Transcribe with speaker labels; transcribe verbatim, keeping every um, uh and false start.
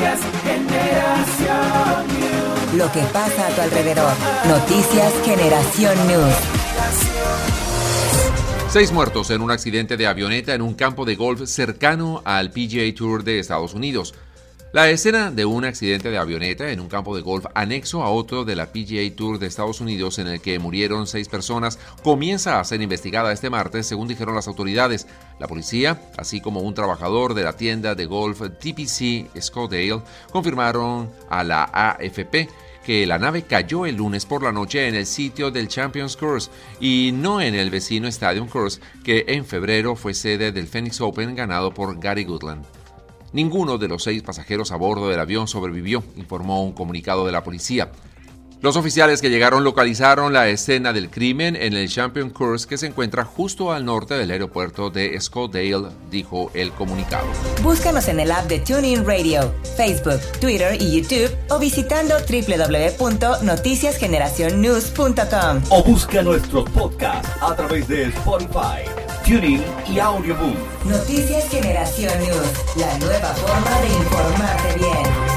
Speaker 1: Noticias Generación News.
Speaker 2: Lo que pasa a tu alrededor. Noticias Generación News.
Speaker 3: Seis muertos en un accidente de avioneta en un campo de golf cercano al P G A Tour de Estados Unidos. La escena de un accidente de avioneta en un campo de golf anexo a otro de la P G A Tour de Estados Unidos en el que murieron seis personas comienza a ser investigada este martes, según dijeron las autoridades. La policía, así como un trabajador de la tienda de golf T P C Scottsdale, confirmaron a la A F P que la nave cayó el lunes por la noche en el sitio del Champions Course y no en el vecino Stadium Course, que en febrero fue sede del Phoenix Open ganado por Gary Goodland. Ninguno de los seis pasajeros a bordo del avión sobrevivió, informó un comunicado de la policía. Los oficiales que llegaron localizaron la escena del crimen en el Champion Course, que se encuentra justo al norte del aeropuerto de Scottsdale, dijo el comunicado.
Speaker 2: Búscanos en el app de TuneIn Radio, Facebook, Twitter y YouTube o visitando doble u doble u doble u punto noticias generación news punto com.
Speaker 4: O busca nuestros podcasts a través de Spotify, TuneIn y Audioboom.
Speaker 2: Noticias Generación News, la nueva forma de informarte bien.